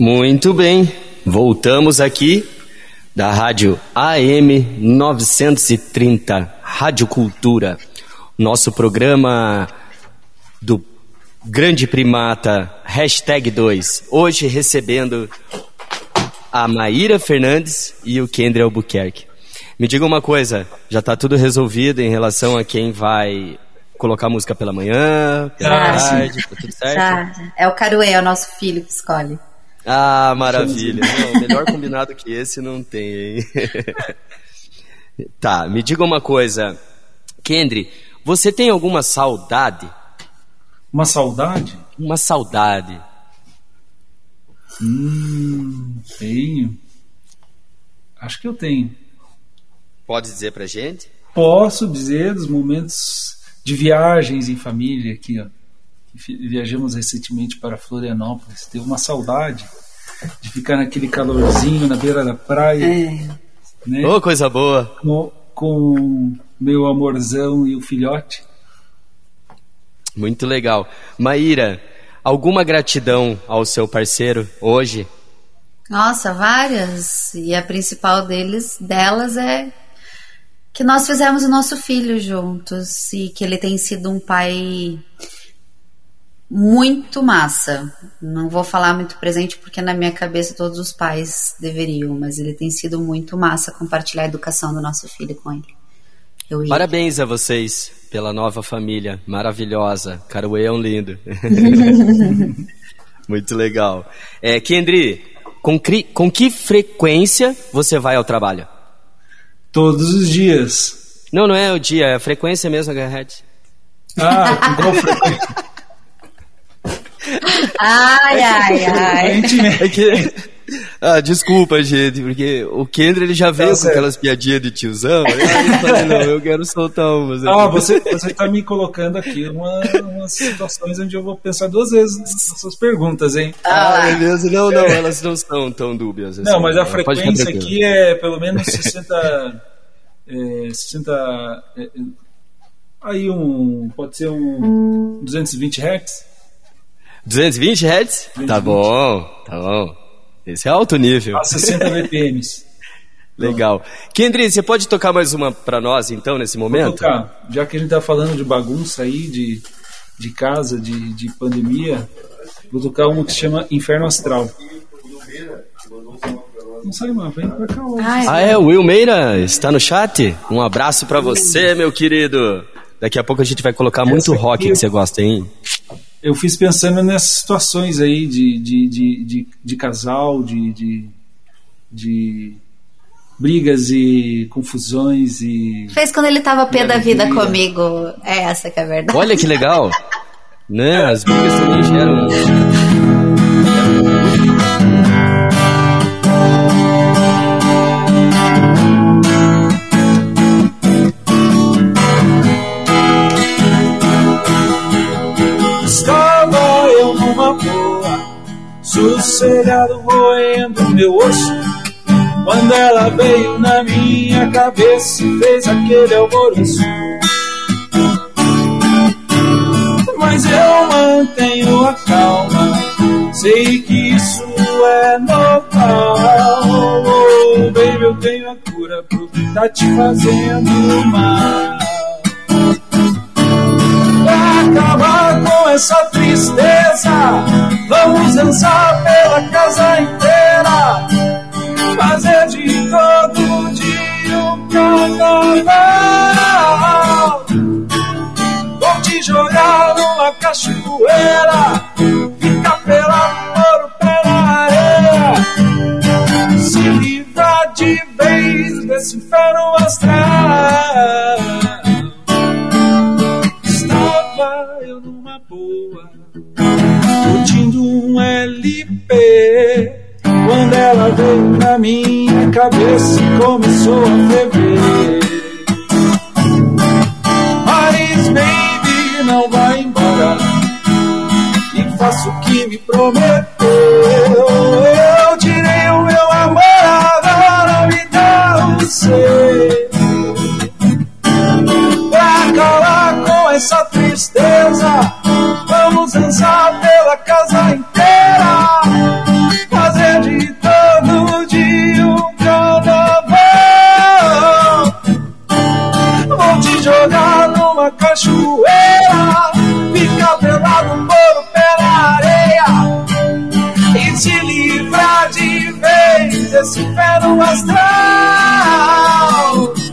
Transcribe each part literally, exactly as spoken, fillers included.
Muito bem, voltamos aqui da rádio A M novecentos e trinta, Rádio Cultura, nosso programa do Grande Primata, hashtag dois, hoje recebendo a Maíra Fernandes e o Kendry Albuquerque. Me diga uma coisa, já está tudo resolvido em relação a quem vai colocar música pela manhã, pela já, tarde, tá tudo certo? Já, é o Caruê, é o nosso filho que escolhe. Ah, maravilha. Não, melhor combinado que esse não tem, hein? Tá, me diga uma coisa. Kendry, você tem alguma saudade? Uma saudade? Uma saudade. Hum, tenho. Acho que eu tenho. Pode dizer pra gente? Posso dizer dos momentos de viagens em família aqui, ó. Viajamos recentemente para Florianópolis. Teve uma saudade de ficar naquele calorzinho na beira da praia. É. Né? Ô, coisa boa. Com, com meu amorzão e o filhote. Muito legal. Maíra, alguma gratidão ao seu parceiro hoje? Nossa, várias. E a principal deles, delas é que nós fizemos o nosso filho juntos e que ele tem sido um pai muito massa. Não vou falar muito presente porque na minha cabeça todos os pais deveriam, mas ele tem sido muito massa compartilhar a educação do nosso filho com ele. Eu Parabéns a vocês pela nova família maravilhosa. Caruê é um lindo. Muito legal. É, Kendry, com, com que frequência você vai ao trabalho? Todos os dias. Não, não é o dia, é a frequência mesmo, Garrett. Ah, com qual frequência? Ai, ai, ai. É que... Ah, desculpa, gente, porque o Kendry ele já veio tá com certo. Aquelas piadinhas de tiozão. Aí eu falei, não, eu quero soltar umas. Ah, você, você tá me colocando aqui uma, umas situações onde eu vou pensar duas vezes nas suas perguntas, hein? Ah, beleza. Não, não, elas não são tão dúbias. Assim. Não, mas a frequência aqui é pelo menos sessenta. É, sessenta. É, aí um. Pode ser um duzentos e vinte hertz. duzentos e vinte hertz? duzentos e vinte. Tá bom, tá bom. Esse é alto nível. A sessenta B P Ms. Legal. Kendry, você pode tocar mais uma pra nós, então, nesse momento? Vou tocar. Já que a gente tá falando de bagunça aí, de, de casa, de, de pandemia, vou tocar uma que se chama Inferno Astral. Não sai, mano. Vem pra cá hoje. Ah, é? O Will Meira está no chat? Um abraço pra você, meu querido. Daqui a pouco a gente vai colocar muito rock que você gosta, hein? Eu fiz pensando nessas situações aí de, de, de, de, de casal, de, de, de brigas e confusões e... Fez quando ele tava pé da vida comigo. É essa que é a verdade. Olha que legal. Né? As brigas também geram... sossegado roendo meu osso, quando ela veio na minha cabeça e fez aquele alvoroço. Mas eu mantenho a calma, sei que isso é normal. Oh, baby, eu tenho a cura pro que tá te fazendo mal. Pra acabar com essa tristeza, vamos dançar pela casa inteira, fazer de todo dia um carnaval. Vou te jogar numa cachoeira, ficar pelo amor, pela areia, se livrar de vez desse inferno astral. Estava eu numa boa, curtindo um L P, quando ela veio na minha cabeça e começou a ferver. Mas baby, não vai embora e faça o que me prometeu. Eu tirei o meu amor, agora me dá o seu. Pra acabar com essa tristeza, vamos dançar pela casa inteira, fazer desse inferno astral. Uh!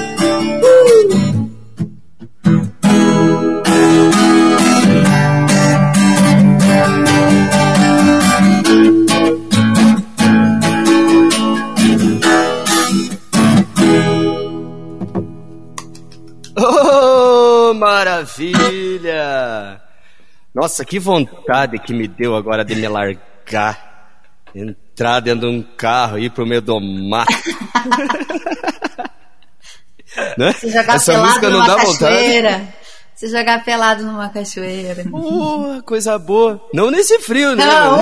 Oh, maravilha! Nossa, que vontade que me deu agora de me largar, entrar dentro de um carro e ir pro meio do mato. Né? Se jogar Essa pelado música não numa dá cachoeira. vontade. Se jogar pelado numa cachoeira. Oh, coisa boa. Não nesse frio, né? Não.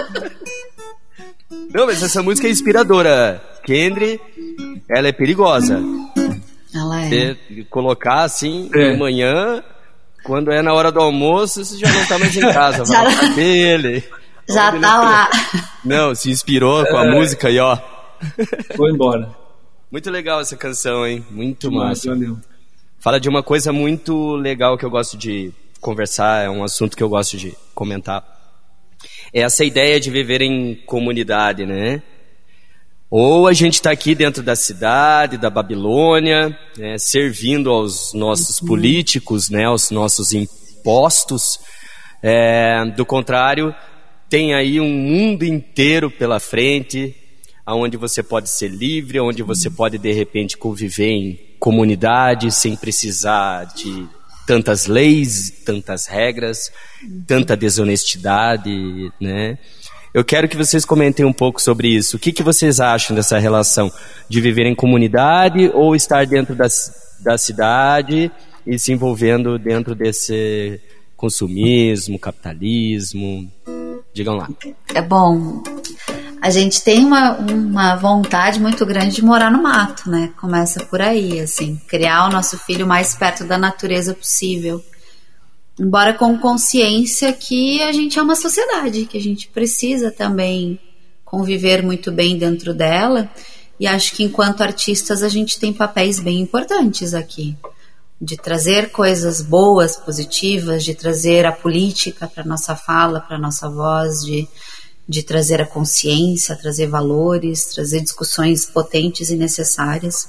Não, mas essa música é inspiradora. Kendry, ela é perigosa. Ela é. Você colocar assim, É. de manhã, quando é na hora do almoço, você já não tá mais em casa. Vai Já- pra dele. Já Onde tá ele- lá. Não, se inspirou com a É. música aí, ó. Vou embora. Muito legal essa canção, hein? Muito Mas, massa. valeu. Fala de uma coisa muito legal que eu gosto de conversar, é um assunto que eu gosto de comentar. É essa ideia de viver em comunidade, né? Ou a gente está aqui dentro da cidade, da Babilônia, né, servindo aos nossos políticos, né, aos nossos impostos. É, do contrário, tem aí um mundo inteiro pela frente, onde você pode ser livre, onde você pode, de repente, conviver em comunidade, sem precisar de tantas leis, tantas regras, tanta desonestidade, né? Eu quero que vocês comentem um pouco sobre isso. O que, que vocês acham dessa relação de viver em comunidade ou estar dentro da, da cidade e se envolvendo dentro desse consumismo, capitalismo? Digam lá. É bom. A gente tem uma, uma vontade muito grande de morar no mato, né? Começa por aí, assim. Criar o nosso filho mais perto da natureza possível. Embora com consciência que a gente é uma sociedade, que a gente precisa também conviver muito bem dentro dela. E acho que enquanto artistas a gente tem papéis bem importantes aqui. De trazer coisas boas, positivas, de trazer a política para nossa fala, para nossa voz, de, de trazer a consciência, trazer valores, trazer discussões potentes e necessárias.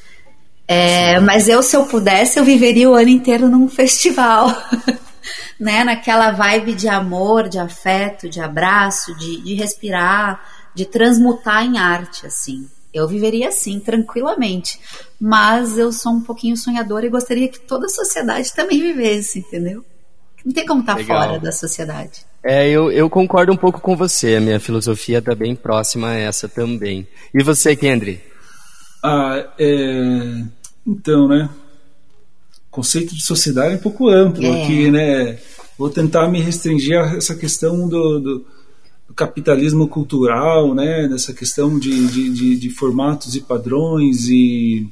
É, mas eu, se eu pudesse, eu viveria o ano inteiro num festival, né? Naquela vibe de amor, de afeto, de abraço, de, de respirar, de transmutar em arte, assim. Eu viveria assim, tranquilamente. Mas eu sou um pouquinho sonhadora e gostaria que toda a sociedade também vivesse, entendeu? Não tem como estar Legal. fora da sociedade. É, eu, eu concordo um pouco com você. A minha filosofia está bem próxima a essa também. E você, Kendry? Ah, é... Então, né? O conceito de sociedade é um pouco amplo É. aqui, né? Vou tentar me restringir a essa questão do, do, do capitalismo cultural, né? Dessa questão de, de, de, de formatos e padrões e,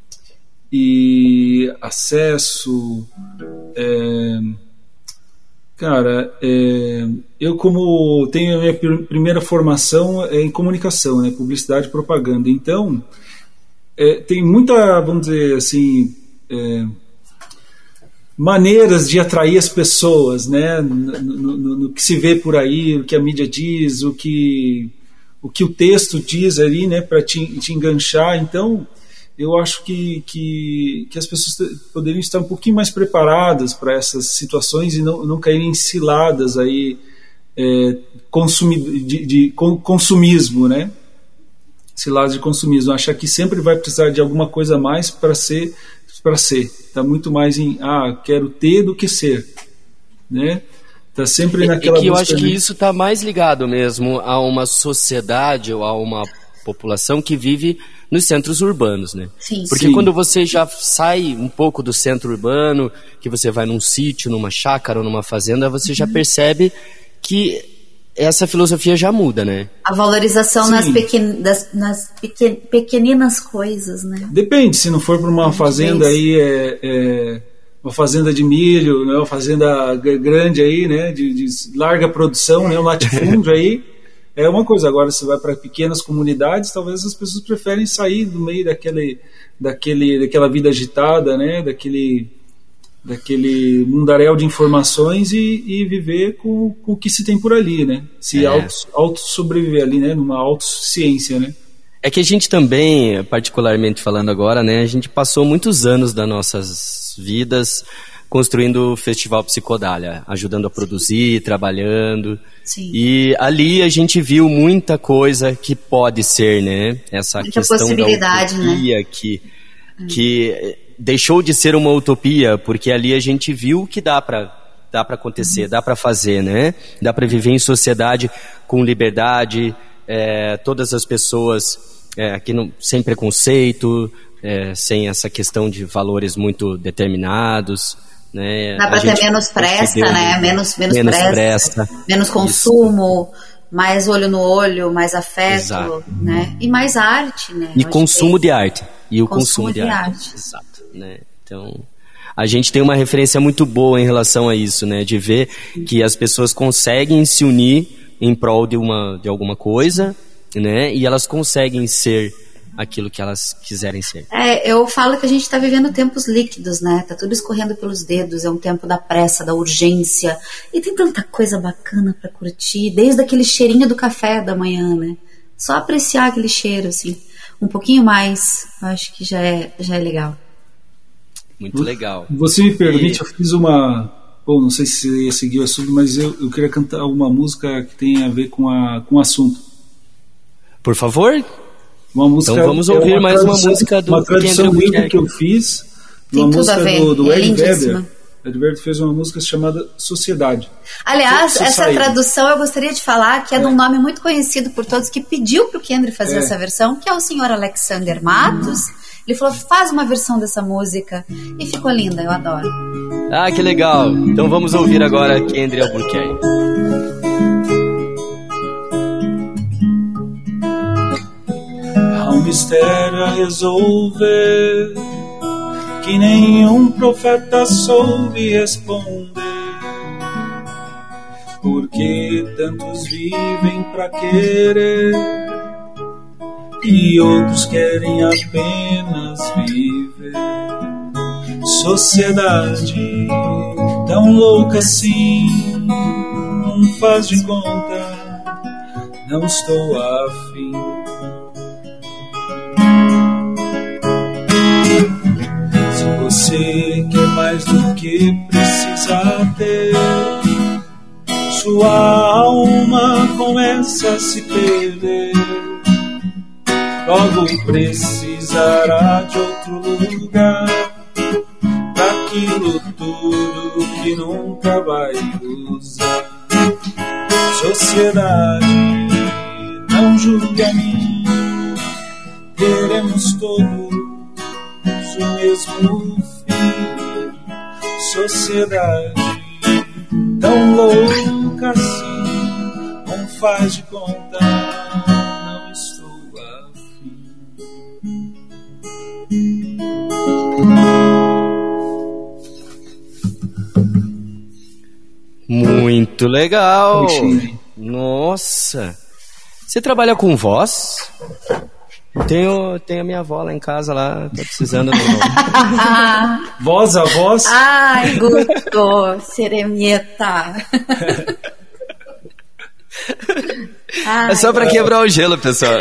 e acesso. É... Cara, é... eu como tenho a minha pr- primeira formação é em comunicação, né? Publicidade e propaganda. Então... É, tem muita, vamos dizer assim, é, maneiras de atrair as pessoas, né? No, no, no, no que se vê por aí, o que a mídia diz, o que o, que o texto diz ali, né? Para te, te enganchar. Então, eu acho que, que, que as pessoas poderiam estar um pouquinho mais preparadas para essas situações e não, não caírem em ciladas aí, é, consumi, de, de consumismo, né? Ciladas de consumismo, achar que sempre vai precisar de alguma coisa a mais para ser, para ser. Está muito mais em, ah, quero ter do que ser, né? Está sempre naquela E que eu busca acho que de... isso está mais ligado mesmo a uma sociedade ou a uma população que vive nos centros urbanos, né? Sim. Porque Sim. quando você já sai um pouco do centro urbano, que você vai num sítio, numa chácara ou numa fazenda, você já percebe que essa filosofia já muda, né? A valorização Sim. nas, pequen, das, nas pequen, pequeninas coisas, né? Depende, se não for para uma fazenda aí, é, é, uma fazenda de milho, né, uma fazenda g- grande aí, né, de, de larga produção, né, um latifúndio aí, é uma coisa. Agora, se vai para pequenas comunidades, talvez as pessoas preferem sair do meio daquele, daquele, daquela vida agitada, né, daquele, daquele mundaréu de informações e, e viver com, com o que se tem por ali, né, se É. auto, auto sobreviver ali, né, numa autossuficiência, né. É que a gente também, particularmente falando agora, né, a gente passou muitos anos das nossas vidas construindo o Festival Psicodália, ajudando a produzir, trabalhando. Sim. E ali a gente viu muita coisa que pode ser, né? Essa muita questão possibilidade, da utopia, né? que, que deixou de ser uma utopia, porque ali a gente viu que dá para dá para acontecer, uhum. dá para fazer, né? Dá para viver em sociedade com liberdade, é, todas as pessoas é, aqui não, sem preconceito, é, sem essa questão de valores muito determinados. Né? Dá para ter menos pressa, né? Menos, menos, menos pressa, pressa, menos consumo, isso. Mais olho no olho, mais afeto, exato. Né? E mais arte, né? E consumo de arte. E o consumo, consumo de, de arte. arte. Exato. Né? Então, a gente tem uma referência muito boa em relação a isso, né? De ver que as pessoas conseguem se unir em prol de, uma, de alguma coisa, né? E elas conseguem ser aquilo que elas quiserem ser. É, eu falo que a gente está vivendo tempos líquidos, né? Tá tudo escorrendo pelos dedos, é um tempo da pressa, da urgência, e tem tanta coisa bacana para curtir, desde aquele cheirinho do café da manhã, né? Só apreciar aquele cheiro, assim, um pouquinho mais, eu acho que já é, já é legal. Muito legal. Você me permite, e... eu fiz uma... Bom, não sei se você ia seguir o assunto, mas eu, eu queria cantar uma música que tem a ver com, a, com o assunto. Por favor? Uma música, então vamos ouvir é uma mais uma música do uma tradução livre que eu fiz, tem uma tudo música a ver. do, do é Ed Vedder. Ed Vedder fez uma música chamada Sociedade. Aliás, So, essa tradução eu gostaria de falar que é, é de um nome muito conhecido por todos, que pediu para o Kendry fazer é. essa versão, que é o senhor Alexander Matos. Hum. Ele falou, faz uma versão dessa música, e ficou linda, eu adoro. Ah, que legal. Então vamos ouvir agora Kendry Albuquerque. Há um mistério a resolver que nenhum profeta soube responder. Porque tantos vivem pra querer e outros querem apenas viver. Sociedade tão louca assim, não faz de conta, não estou afim. Você quer mais do que precisa ter, sua alma começa a se perder. Logo precisará de outro lugar pra aquilo tudo que nunca vai usar. Sociedade, não julgue a mim, teremos todos o mesmo fim. Sociedade tão louca assim, não faz de conta, não estou afim. Muito legal. Nossa. Você trabalha com voz? Tenho, tenho a minha avó lá em casa, lá, tá precisando do voz a voz? Ai, Guto, Seremieta. É só pra quebrar o gelo, pessoal.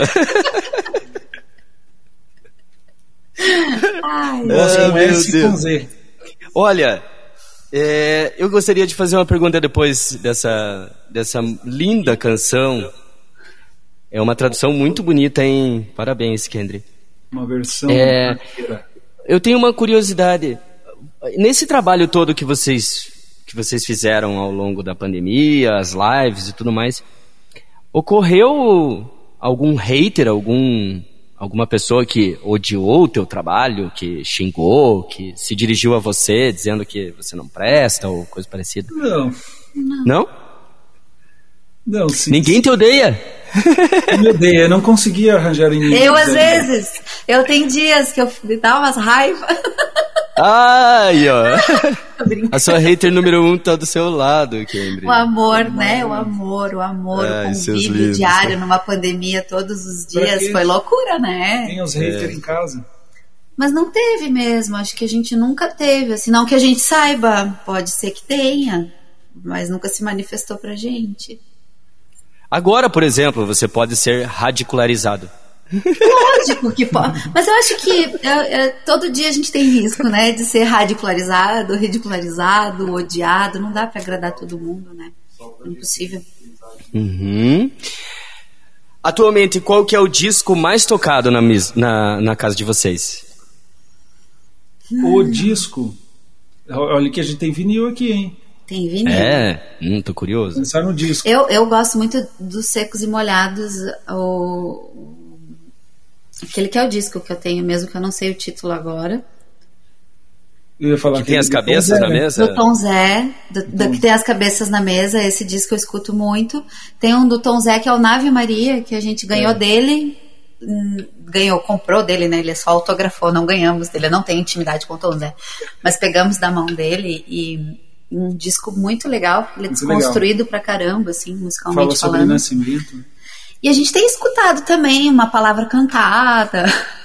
Ai, Nossa, ah, meu Deus. Deus. Olha, é, eu gostaria de fazer uma pergunta depois dessa, dessa linda canção. É uma tradução muito bonita, hein? Parabéns, Kendry. Uma versão... É, eu tenho uma curiosidade. Nesse trabalho todo que vocês, que vocês fizeram ao longo da pandemia, as lives e tudo mais, ocorreu algum hater, algum, alguma pessoa que odiou o teu trabalho, que xingou, que se dirigiu a você dizendo que você não presta ou coisa parecida? Não. Não? Não? Não, sim. Ninguém te odeia? Me odeia, eu não conseguia arranjar inimigos. Eu, às vezes, eu tenho dias que eu me dá umas raivas. Ai, ó. A sua hater número um tá do seu lado, Kendry. O amor, né? O amor, o amor, Ai, o convívio diário numa pandemia todos os dias. Foi loucura, né? Tem os haters é. em casa. Mas não teve mesmo, acho que a gente nunca teve, assim, não que a gente saiba, pode ser que tenha, mas nunca se manifestou pra gente. Agora, por exemplo, você pode ser radicularizado. Lógico que pode. Mas eu acho que é, é, todo dia a gente tem risco, né? De ser radicularizado, ridicularizado, odiado. Não dá pra agradar todo mundo, né? Impossível. Uhum. Atualmente, qual que é o disco mais tocado na, na, na casa de vocês? O disco... Olha que a gente tem vinil aqui, hein? Tem vinil. É, hum, tô curioso. Pensar no disco. Eu, eu gosto muito dos Secos e Molhados, o... aquele que é o disco que eu tenho mesmo, que eu não sei o título agora. Eu ia falar que tem as cabeças Zé, na né? mesa? Do Tom Zé, do, do, que tem as cabeças na mesa, esse disco eu escuto muito. Tem um do Tom Zé que é o Nave Maria, que a gente ganhou é. dele, ganhou, comprou dele, né? Ele só autografou, não ganhamos dele, eu não tenho intimidade com o Tom Zé, mas pegamos da mão dele e um disco muito legal, ele é desconstruído legal. Pra caramba, assim, musicalmente Fala falando. Sobre nascimento. E a gente tem escutado também uma palavra cantada.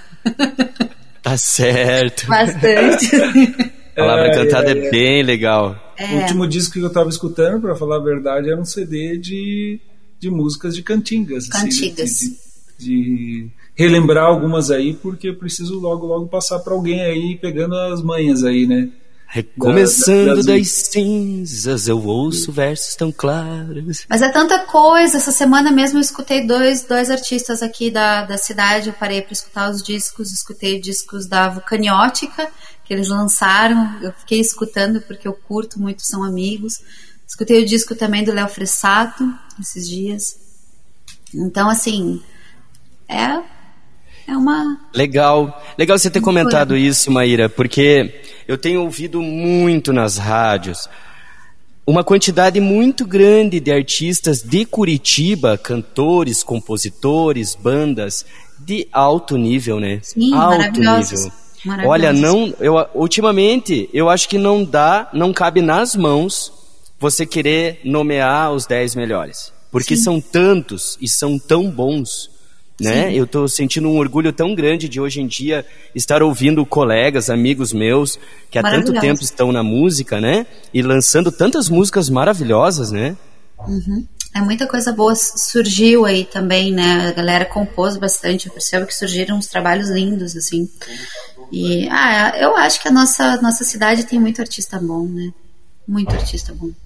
Tá certo. Bastante. A palavra é, cantada é, é, é bem legal. É. O último disco que eu tava escutando, pra falar a verdade, era um C D de, de músicas de cantigas. Cantigas. Assim, de, de relembrar algumas aí, porque eu preciso logo, logo passar pra alguém aí, pegando as manhas aí, né? Recomeçando da, da, das cinzas, eu ouço versos tão claros. Mas é tanta coisa. Essa semana mesmo eu escutei dois, dois artistas aqui da, da cidade. Eu parei para escutar os discos. Escutei discos da Vulcaniótica, que eles lançaram. Eu fiquei escutando porque eu curto muito, são amigos. Escutei o disco também do Léo Fressato esses dias. Então, assim, é... É uma... Legal, legal você ter comentado isso, Maíra, porque eu tenho ouvido muito nas rádios uma quantidade muito grande de artistas de Curitiba, cantores, compositores, bandas de alto nível, né? Sim, alto nível. Olha, não, eu ultimamente eu acho que não dá, não cabe nas mãos você querer nomear os dez melhores, porque Sim. são tantos e são tão bons. Né? Eu estou sentindo um orgulho tão grande de hoje em dia estar ouvindo colegas, amigos meus que há tanto tempo estão na música, né? E lançando tantas músicas maravilhosas, né? Uhum. É muita coisa boa surgiu aí também, né? A galera compôs bastante, eu percebo que surgiram uns trabalhos lindos, assim. E ah, eu acho que a nossa, nossa cidade tem muito artista bom, né? Muito artista bom.